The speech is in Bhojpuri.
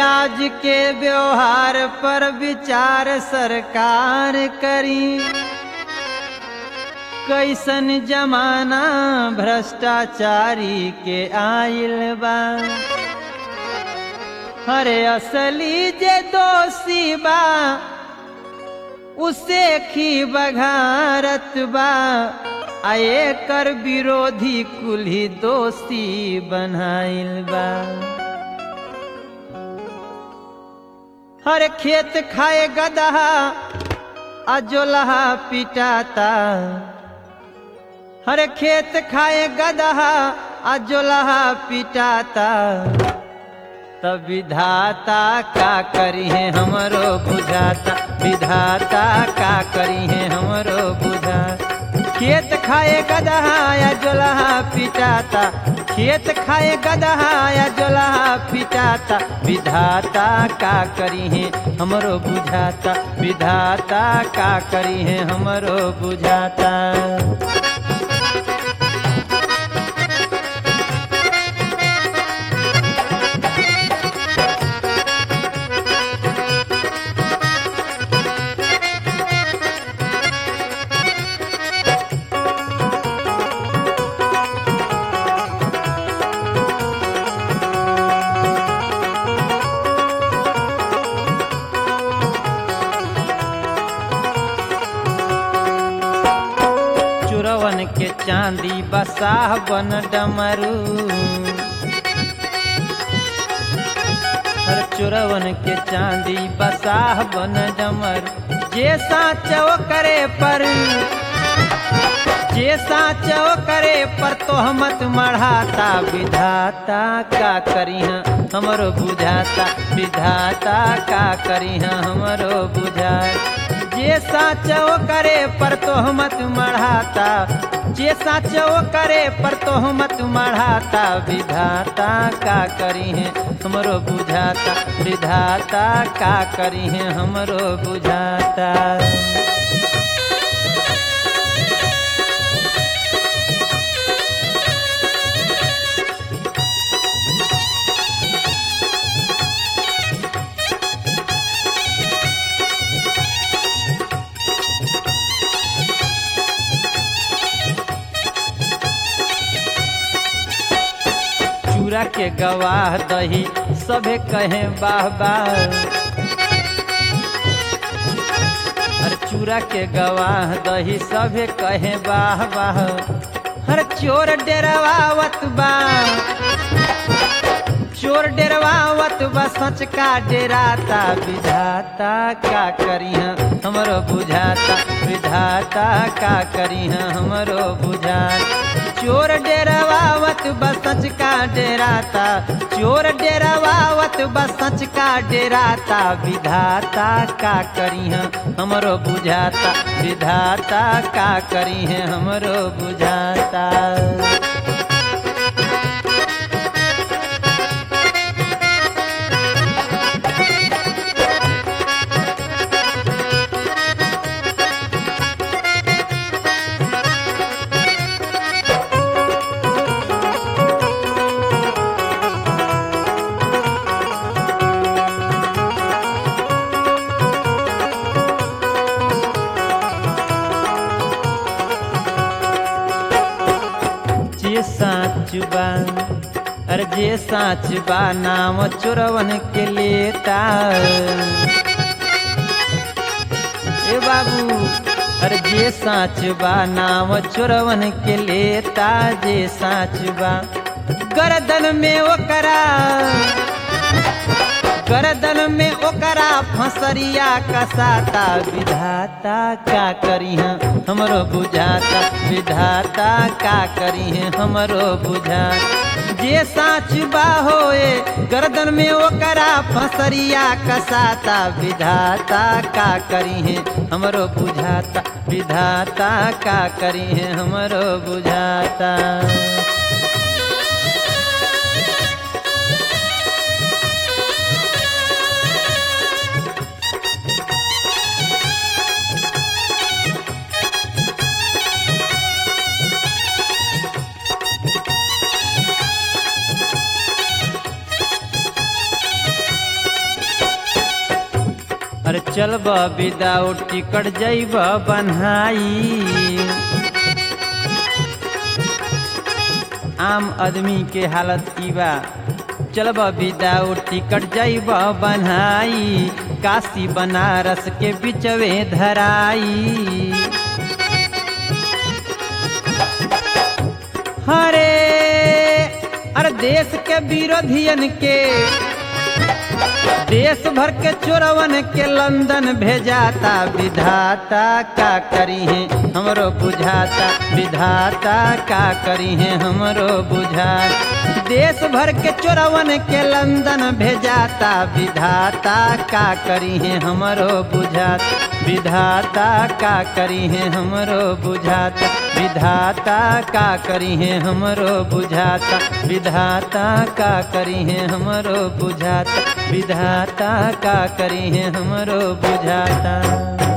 आज के व्यवहार पर विचार सरकार करी। कैसन जमाना भ्रष्टाचारी के आइल बा। हरे असली जे दोषी बा उसे खी बघारत बा। आए कर विरोधी कुल्ही दोषी बनाइल बा। हर खेत खाए गदहा अजोलहा पिटाता। हर खेत खाए गदहा अजोलहा पिटाता। तब विधाता का करी है हमरो बुझाता। विधाता का करी है हमरो बुझाता। खेत खाए गदहा या जोलहा पिटाता। खेत खाए गदहा या जोलहा पिटाता। विधाता का करी है हमरो बुझाता। विधाता का करी है हमरो बुझाता। चुरवन के चांदी बसाह बन डमरू। हर चुरवन के चांदी बसाह बन डमरू। जे साचो करे पर जे साचो करे पर तोहमत मढ़ाता। विधाता का करी हमरो बुझाता। विधाता का करी हमरो बुझाता। जे साचो करे पर तोहमत मढ़ाता। जे साचो करे पर तोहमत मढ़ाता। विधाता का करी है हमरो बुझाता। विधाता का करी है हमरो बुझाता। चूरा के गवाह दही सभे कहे बाह बाह। हर चूरा के गवाह दही सभे कहे बाह बाह। हर चोर डेरवावत बा। चोर डेरवावत बा सच का डेराता। विधाता का करी हमरो बुझाता। विधाता का करी हमरो बुझाता। चोर डेरवावत बसच का डेराता। चोर डेरवावत बसच का डेराता। विधाता का करी हमरो बुझाता। विधाता का करी है हमरो बुझाता। जे साच बा अरे जे साच बा नाम चोरवन के लेता। ए बाबू अरे जे साच बा नाम चोरवन के लेता। जे साच बा गर्दन में ओकरा गर्दन में ओकरा फसरिया कसाता। विधाता का करी हमरो बुझाता। विधाता का करी हमरो बुझाता। जे साच बा होए गर्दन में ओकरा फसरिया कसाता। विधाता का करी हमरो बुझाता। विधाता का करी हमरो बुझाता। चलब विदाउट टिकट जैब बन्हाई। आम आदमी के हालत ई बा, चलब विदाउट टिकट जैब बन्हाई, काशी बनारस के बिचवे धराई। अरे देश के विरोधियन के, देश भर के चोरवन के लंदन भेजाता, विधाता का करी है हमरो बुझाता, विधाता का करी है हमरो बुझाता। देश भर के चोरवन के लंदन भेजाता, विधाता का करी है हमरो बुझाता, विधाता का करी है हमरो बुझाता, विधाता का करी है हमरो बुझाता, विधाता का करी है हमरो बुझाता, विधाता का करी है हमरो बुझाता।